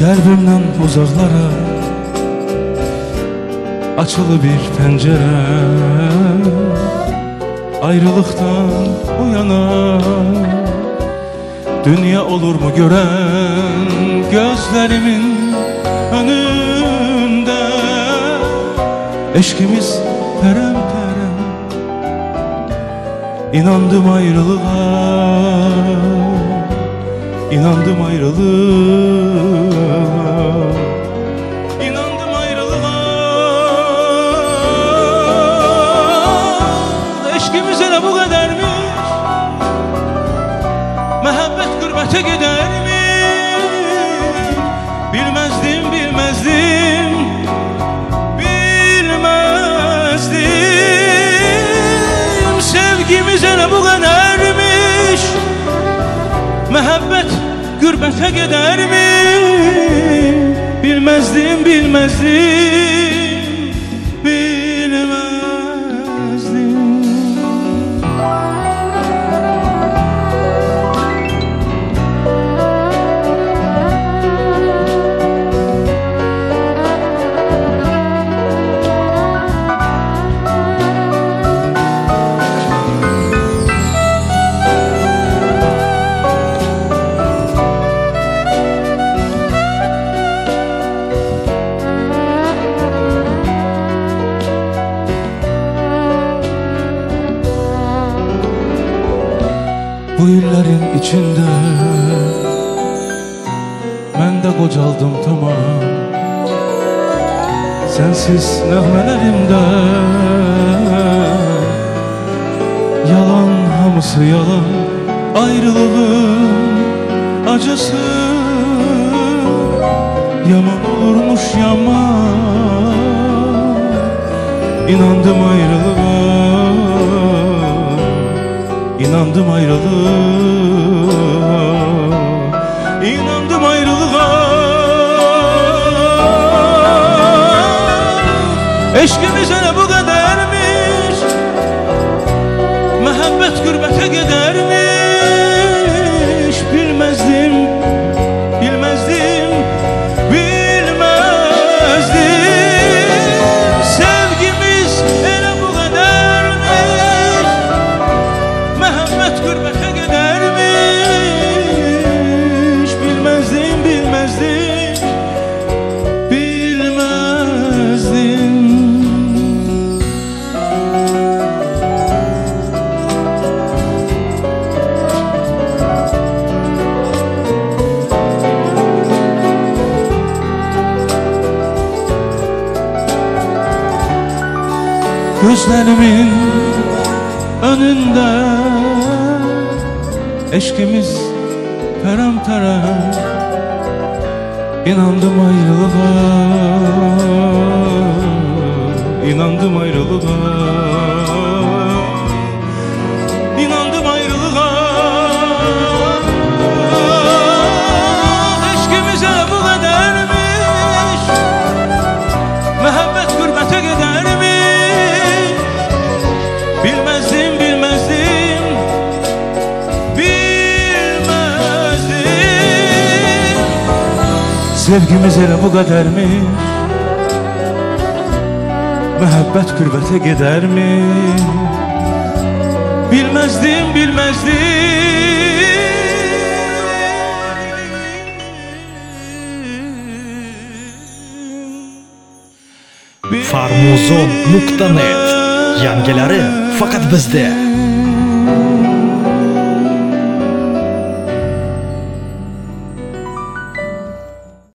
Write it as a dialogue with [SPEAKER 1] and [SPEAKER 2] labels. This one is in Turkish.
[SPEAKER 1] Kalbimden uzaklara açılı bir pencere, ayrılıktan bu yana dünya olur mu gören gözlerimin önünde. Eşkimiz perem perem, inandım ayrılığa, inandım ayrılığa, inandım ayrılığa. Eşkimiz hele bu kadarmış, mehabbet gurbete gidermiş. Bilmezdim, bilmezdim, bilmezdim. Sevgimiz hele bu kadarmış, mehabbet gurbete gider mi? Bilmezdim, bilmezdim, bilmezdim. Bu illerin içinde ben de kocaldım tamam. Sensiz nehmelerimde yalan, hamısı yalan. Ayrılığın acısı yaman olurmuş yaman. İnandım ayrılığa, İnandım ayrılığa, inandım ayrılığa. Eşkimiz hele bu kadarmış, mehabbet gurbete gidermiş. Bilmezdim, bilmezdim, bilmezdim. Sevgimiz hele bu kadarmış, mehabbet gurbete gidermiş. Bilmezdim, bilmezdim, bilmezdim. Gözlerimin önünde eşkimiz perem perem. İnandım ayrılığa, inandım ayrılığa, inandım ayrılığa. Eşkimize bu kadarmış, mehabbet gurbete gidermiş. Bilmezdim, bilmezdim, bilmezdim. Sevgimiz hele bu kadarmış, mehabbet gurbete gider mi? Bilmezdim, bilmezdim.
[SPEAKER 2] Farmuzon.net yangilari faqat bizda.